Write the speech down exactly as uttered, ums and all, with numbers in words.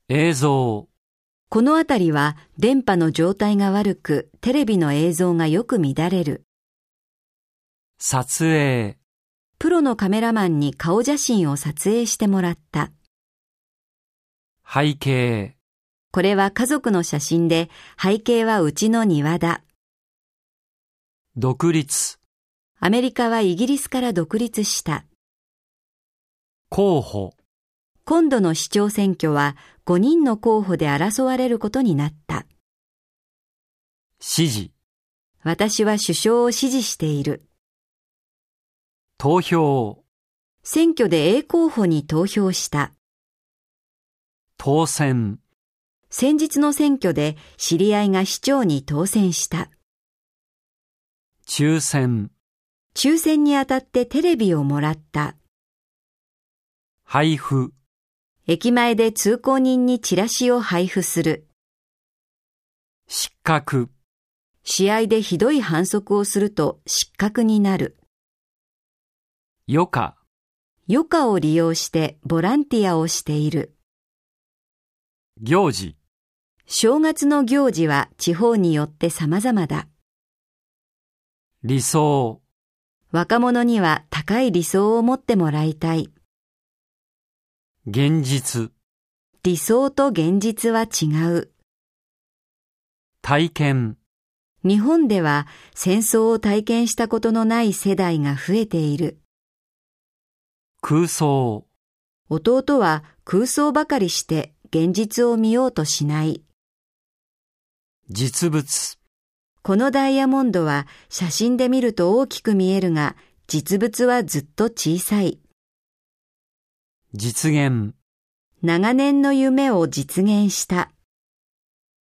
映像。 この辺りは電波の状態が悪く、テレビの映像がよく乱れる。 撮影。 プロのカメラマンに顔写真を撮影してもらった。 背景。 これは家族の写真で、背景はうちの庭だ。 独立。 アメリカはイギリスから独立した。 候補。 今度の市長選挙はごにんの候補で争われることになった。 支持。 私は首相を支持している。 投票。 選挙で A 候補に投票した。 当選。 先日の選挙で知り合いが市長に当選した。 抽選。 抽選にあたってテレビをもらった。 配布。 駅前で通行人にチラシを配布する。 失格。 試合でひどい反則をすると失格になる。 余暇。 余暇を利用してボランティアをしている。 行事。 正月の行事は地方によって様々だ。 理想。 若者には高い理想を持ってもらいたい。 現実。 理想と現実は違う。 体験。 日本では戦争を体験したことのない世代が増えている。 空想。 弟は空想ばかりして現実を見ようとしない。 実物。 このダイヤモンドは写真で見ると大きく見えるが、実物はずっと小さい。 実現。 長年の夢を実現した。